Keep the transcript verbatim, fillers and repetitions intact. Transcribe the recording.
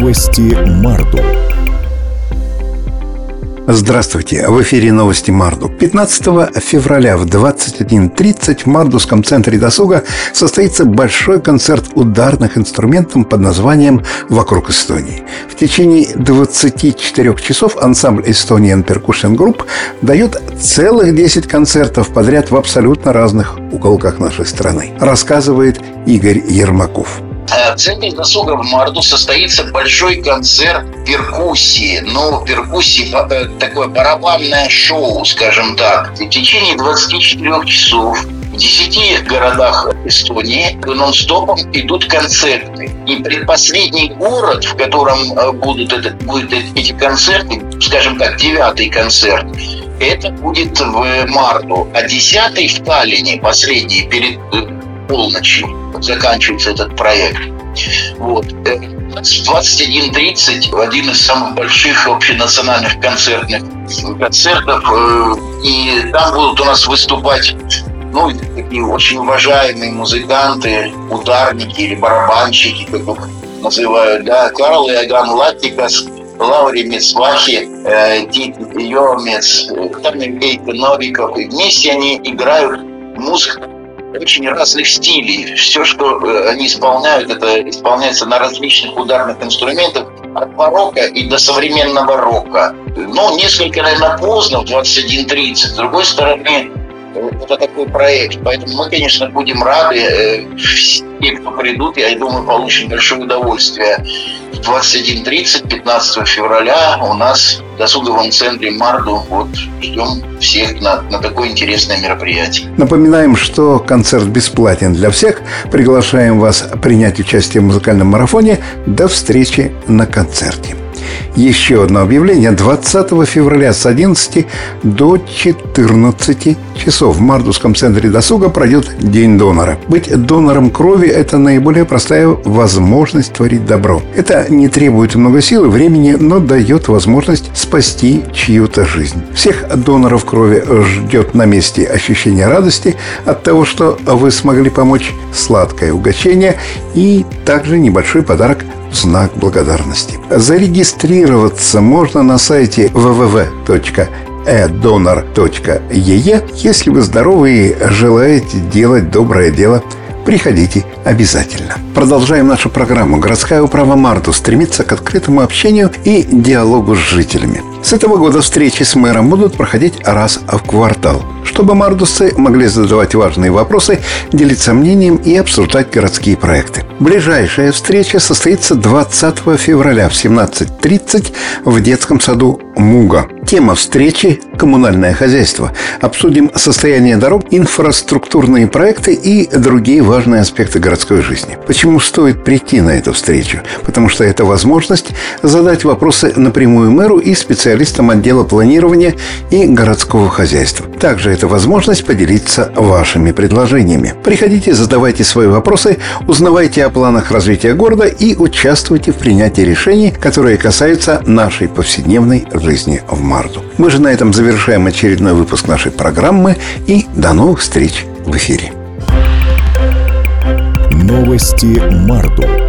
Новости Марду. Здравствуйте! В эфире новости Марду. пятнадцатого февраля в двадцать один тридцать в Мардовском центре досуга состоится большой концерт ударных инструментов под названием «Вокруг Эстонии». В течение двадцати четырёх часов ансамбль Estonian Percussion Group дает целых десять концертов подряд в абсолютно разных уголках нашей страны, рассказывает Игорь Ермаков. В центре досуга в Марду состоится большой концерт перкуссии. Ну, перкуссии – такое барабанное шоу, скажем так. В течение двадцати четырёх часов в десяти городах Эстонии нон-стопом идут концерты. И предпоследний город, в котором будут, это, будут эти концерты, скажем так, девятый концерт, это будет в Марду. А десятый в Таллине, последний, перед полночью заканчивается этот проект. Вот. В двадцать один тридцать один из самых больших общенациональных концертных концертов. И там будут у нас выступать ну, такие очень уважаемые музыканты, ударники или барабанщики, как их называют, да, Карл Иоганн Латтикас, Лаури Мицвахи, Тит Йомец, там Эйка Новиков. И вместе они играют музыку очень разных стилей. Все, что они исполняют, это исполняется на различных ударных инструментах, от барокко и до современного рока. Ну, несколько, наверное, поздно, в двадцать один тридцать. С другой стороны, это такой проект. Поэтому мы, конечно, будем рады. Все, кто придут, я думаю, получим большое удовольствие. В двадцать один тридцать, пятнадцатого февраля у нас в досуговом центре Марду. Вот ждем всех на, на такое интересное мероприятие. Напоминаем, что концерт бесплатен для всех. Приглашаем вас принять участие в музыкальном марафоне. До встречи на концерте. Еще одно объявление. двадцатого февраля с одиннадцати до четырнадцати часов в Мардовском центре досуга пройдет День донора. Быть донором крови – это наиболее простая возможность творить добро. Это не требует много сил и времени, но дает возможность спасти чью-то жизнь. Всех доноров крови ждет на месте ощущение радости от того, что вы смогли помочь, сладкое угощение и также небольшой подарок в знак благодарности. Зарегистрироваться можно на сайте дабл ю дабл ю дабл ю точка э донор точка и и. Если вы здоровы и желаете делать доброе дело, приходите обязательно. Продолжаем нашу программу. Городская управа Марду стремится к открытому общению и диалогу с жителями. С этого года встречи с мэром будут проходить раз в квартал, чтобы мардовцы могли задавать важные вопросы, делиться мнением и обсуждать городские проекты. Ближайшая встреча состоится двадцатого февраля в семнадцать тридцать в детском саду Муга. Тема встречи – коммунальное хозяйство. Обсудим состояние дорог, инфраструктурные проекты и другие важные аспекты городской жизни. Почему стоит прийти на эту встречу? Потому что это возможность задать вопросы напрямую мэру и специалистам отдела планирования и городского хозяйства. Также это возможность поделиться вашими предложениями. Приходите, задавайте свои вопросы, узнавайте о планах развития города и участвуйте в принятии решений, которые касаются нашей повседневной жизни в Марду. Мы же на этом завершаем очередной выпуск нашей программы и до новых встреч в эфире. Новости Марду.